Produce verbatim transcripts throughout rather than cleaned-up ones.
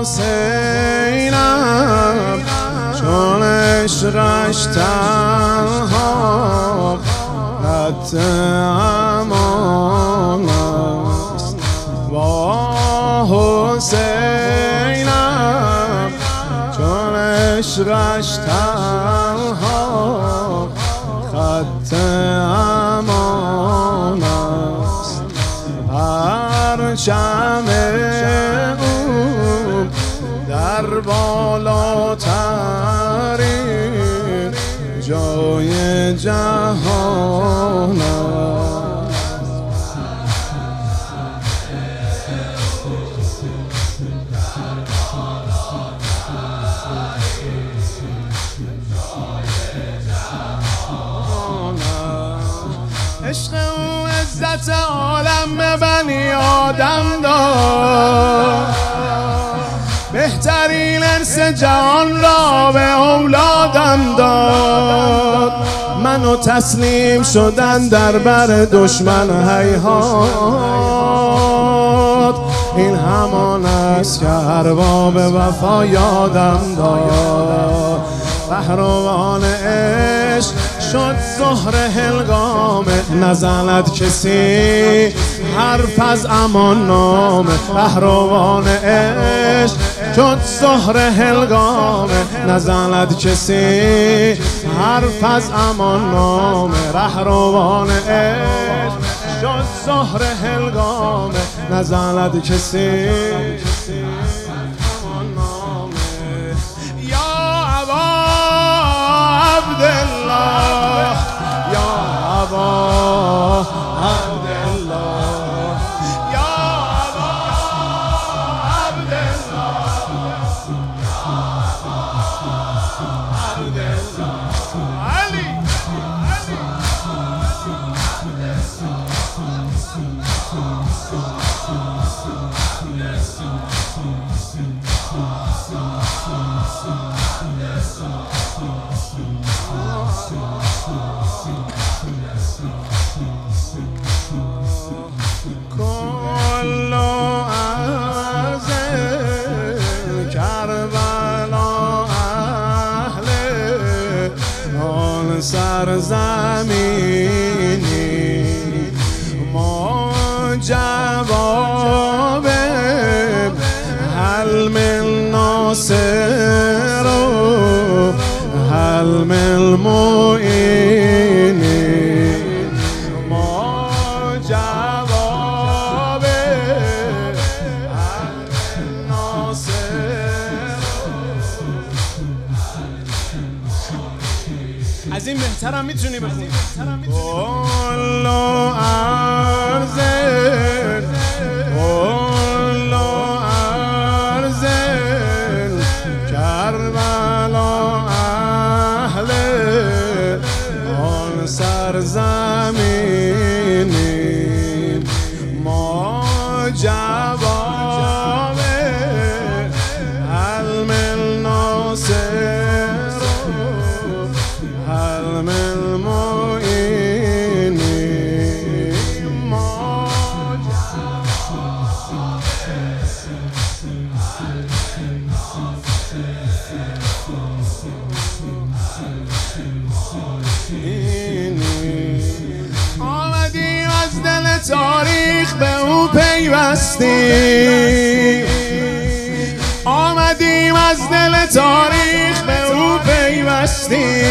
حسینم چون عشقش تنها خط امان است. با حسینم چون عشقش تنها خط امان است. پرچم او در بالاترین جای جهان است. عشق او عزت عالم به بنی آدم داد، بهترین ارث جهان را به اولادم داد. منو تسلیم شدن در بر دشمن هیهات، این همان است که ارباب وفا یادم داد. پهلوان عشق شد زهر هنگامه، نزند کسی حرف از امان نامه. پهلوان عشق شد زهر هنگامه، نزند کسی حرف از امان نامه. پهلوان عشق شد زهر هنگامه، نزند کسی عبدالله یا ابا عبدالله یا ابا عبدالله علی کل عرض کربلا اهل آن سرزمینی، ما جواب هل من ناصر هل من معین. ما جواب هل من ناصر. از این بهترم میتونی بخونی. کل عرض کل عرض کربلا اهل آن سرزمینی، ما جواب هل من ناصر هل من معین. ما آمدی از دل تاریخ به او پیوستی، آمدیم از دل تاریخ به او پیوستی.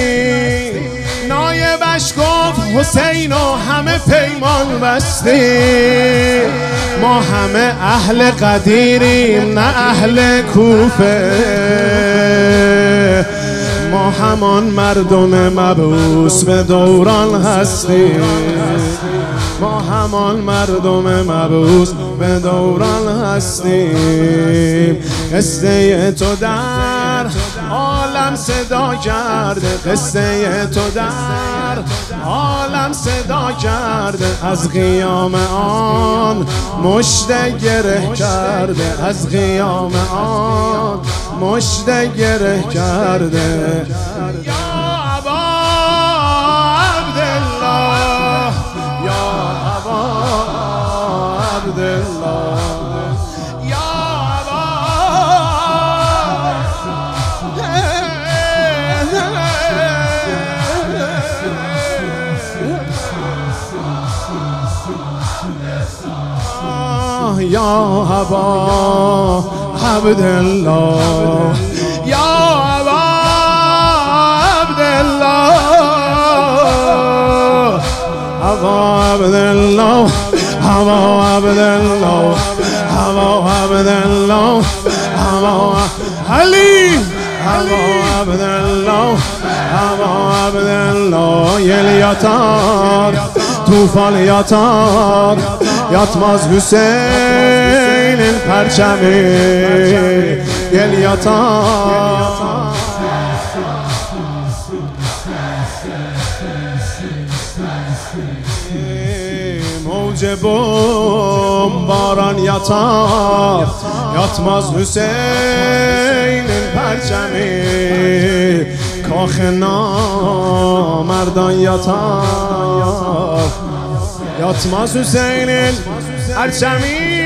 نایبش گفت حسین و همه پیمان بستی. ما همه اهل قدیریم نه اهل کوفه، ما همان مردم مبعوث به دوران هستیم. ما همان مردم مبعوث به دوران هستیم. قصه تو در عالم صدا کرده، قصه تو در عالم صدا کرده. از قیام آن مژده گره کرده، از قیام آن مژده گره کرده. یا ابا عبدالله یا ابا عبدالله یا ابا یا ابا عبدالله یا ابا عبدالله ابا عبدالله ابا عبدالله ابا عبدالله ابا علی ابا عبدالله ابا عبدالله یل یاتار طوفان یاتار yatmaz Hüseyin'in perçemi gel yatar mevce bombaran yatar yatmaz Hüseyin'in perçemi kâh namerdan yatar yatmaz Hüseyin'in perçemi